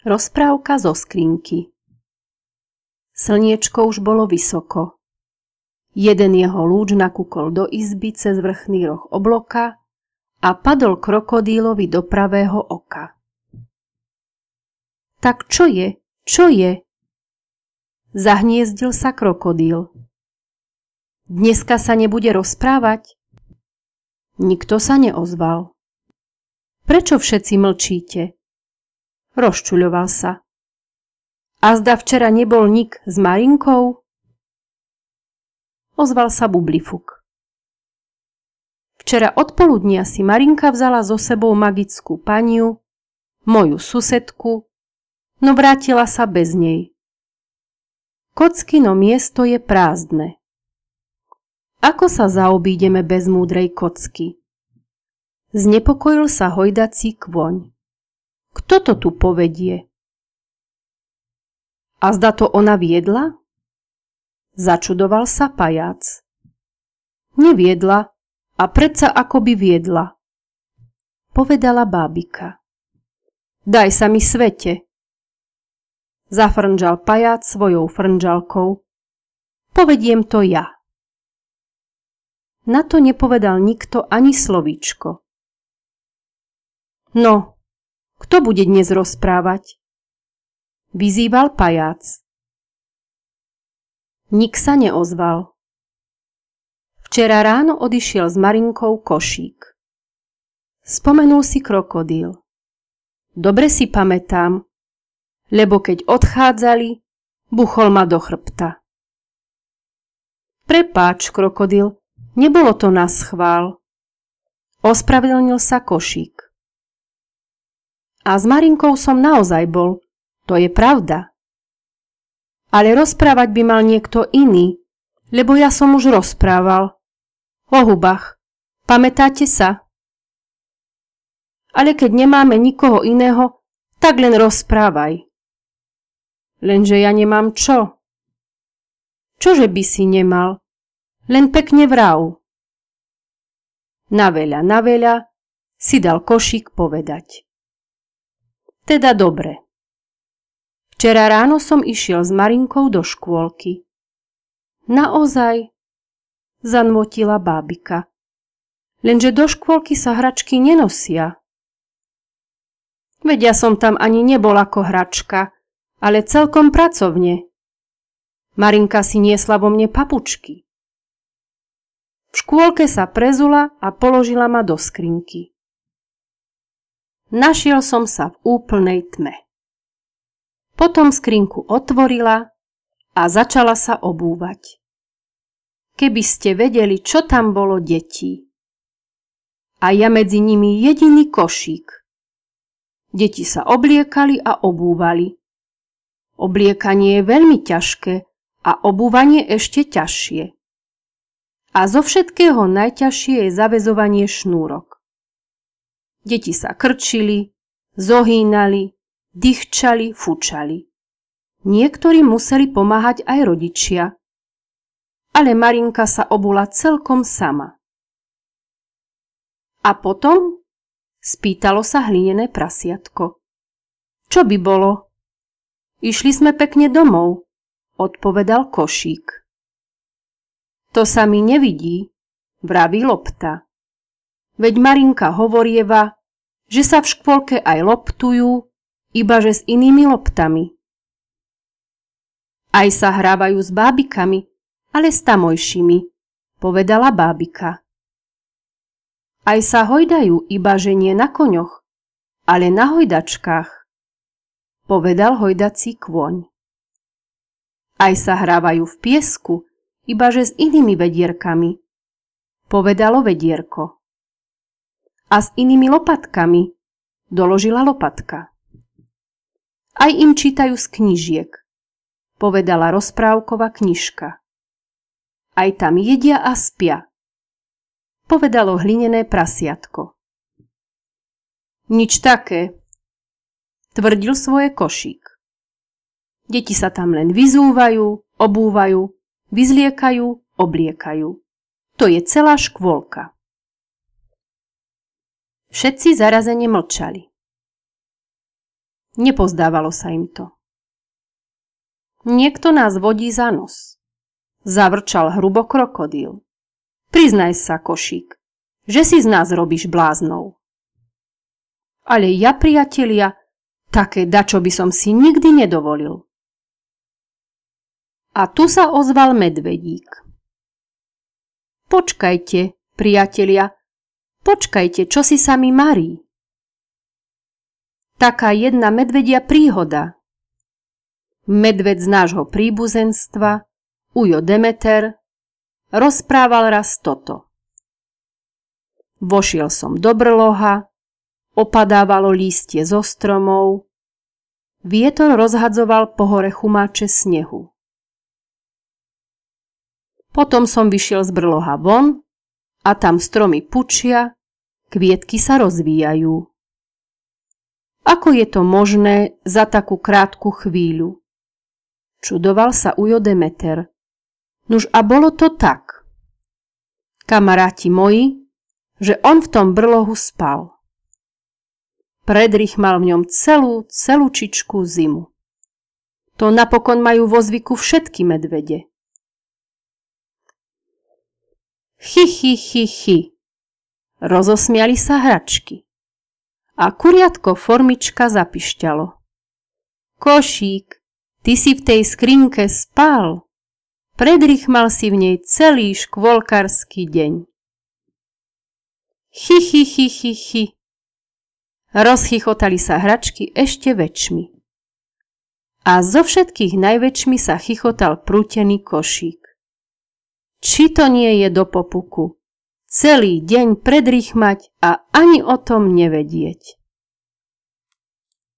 Rozprávka zo skrinky. Slniečko už bolo vysoko. Jeden jeho lúč nakúkol do izby cez vrchný roh obloka a padol krokodílovi do pravého oka. Tak čo je? Čo je? Zahniezdil sa krokodíl. Dneska sa nebude rozprávať? Nikto sa neozval. Prečo všetci mlčíte? Rozčuľoval sa. Azda včera nebol nik s Marinkou? Ozval sa Bublifuk. Včera odpoludnia si Marinka vzala so sebou magickú paniu, moju susedku, no vrátila sa bez nej. Kockino miesto je prázdne. Ako sa zaobídeme bez múdrej kocky? Znepokojil sa hojdací kvoň. Kto to tu povedie? Azda to ona viedla? Začudoval sa pajac. Neviedla, a predsa akoby viedla, povedala bábika. Daj sa mi svete. Zafrnžal pajac svojou frnžalkou. Povediem to ja. Na to nepovedal nikto ani slovíčko. No, kto bude dnes rozprávať? Vyzýval pajac. Nik sa neozval. Včera ráno odišiel s Marinkou Košík. Spomenul si krokodíl. Dobre si pamätám, lebo keď odchádzali, buchol ma do chrbta. Prepáč, krokodíl, nebolo to na schvál. Ospravedlnil sa Košík. A s Marinkou som naozaj bol, to je pravda. Ale rozprávať by mal niekto iný, lebo ja som už rozprával. O hubách, pamätáte sa? Ale keď nemáme nikoho iného, tak len rozprávaj. Lenže ja nemám čo? Čože by si nemal? Len pekne vrav. Na veľa si dal Košík povedať. Teda dobre. Včera ráno som išiel s Marinkou do škôlky. Naozaj? Zanmotila bábika. Lenže do škôlky sa hračky nenosia. Veď ja som tam ani nebol ako hračka, ale celkom pracovne. Marinka si niesla vo mne papučky. V škôlke sa prezula a položila ma do skrinky. Našiel som sa v úplnej tme. Potom skrinku otvorila a začala sa obúvať. Keby ste vedeli, čo tam bolo detí. A ja medzi nimi jediný Košík. Deti sa obliekali a obúvali. Obliekanie je veľmi ťažké a obúvanie ešte ťažšie. A zo všetkého najťažšie je zaväzovanie šnúrok. Deti sa krčili, zohýnali, dychčali, fučali. Niektorí museli pomáhať aj rodičia. Ale Marinka sa obula celkom sama. A potom? Spýtalo sa hlinené prasiatko. Čo by bolo? Išli sme pekne domov, odpovedal Košík. To sa mi nevidí, vraví lopta. Veď Marinka hovorieva, že sa v škôlke aj loptujú, ibaže s inými loptami. Aj sa hrávajú s bábikami, ale s tamojšími, povedala bábika. Aj sa hojdajú, ibaže nie na koňoch, ale na hojdačkách, povedal hojdací kôň. Aj sa hrávajú v piesku, ibaže s inými vedierkami, povedalo vedierko. A s inými lopatkami, doložila lopatka. Aj im čítajú z knižiek, povedala rozprávková knižka. Aj tam jedia a spia, povedalo hlinené prasiatko. Nič také, tvrdil svoje Košík. Deti sa tam len vyzúvajú, obúvajú, vyzliekajú, obliekajú. To je celá škôlka. Všetci zarazene mlčali. Nepozdávalo sa im to. Niekto nás vodí za nos. Zavrčal hrubo krokodíl. Priznaj sa, košík, že si z nás robíš bláznov. Ale ja, priatelia, také dačo by som si nikdy nedovolil. A tu sa ozval medvedík. Počkajte, priatelia, počkajte, čo si sa mi marí. Taká jedna medvedia príhoda. Medved z nášho príbuzenstva, Ujo Demeter, rozprával raz toto. Vošiel som do brloha, opadávalo lístie zo stromov, vietor rozhadzoval po hore chumáče snehu. Potom som vyšiel z brloha von a tam stromy pučia, kvietky sa rozvíjajú. Ako je to možné za takú krátku chvíľu? Čudoval sa Ujo Demeter. Nuž a bolo to tak. Kamaráti moji, že on v tom brlohu spal. Predrychmal v ňom celúčičkú zimu. To napokon majú vo zvyku všetky medvede. Chy. Rozosmiali sa hračky. A kuriatko Formička zapišťalo. Košík, ty si v tej skrinke spal. Predrychmal si v nej celý škôlkarský deň. Chy. Rozchychotali sa hračky ešte väčšmi. A zo všetkých najväčšmi sa chychotal prútený košík. Či to nie je do popuku? Celý deň predrýchmať a ani o tom nevedieť.